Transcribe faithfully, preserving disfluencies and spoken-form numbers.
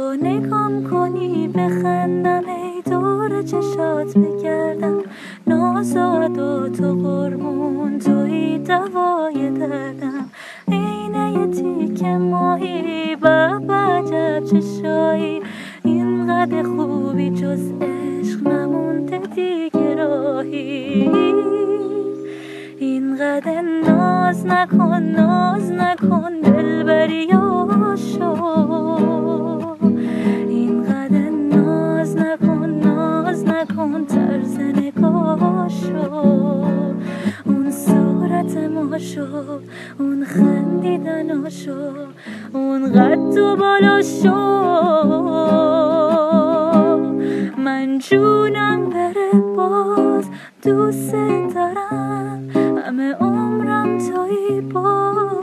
تو نگام کنی بخندم، ای دور چشات بگردم، نازاد و تو قربون، توی دوای دردم، اینه یه تیک ماهی بابا عجب چشایی، اینقدر خوبی جز عشق نمونده دیگه راهی، اینقدر ناز نکن ناز نکن دلبری آشو، اینقدر ناز نکن ناز نکن طرز نگاشو، اون صورت ماشو، اون خندیدناشو، اون قد و بالاشو، من جونم بره باز دوست دارم، همه عمرم تویی باز.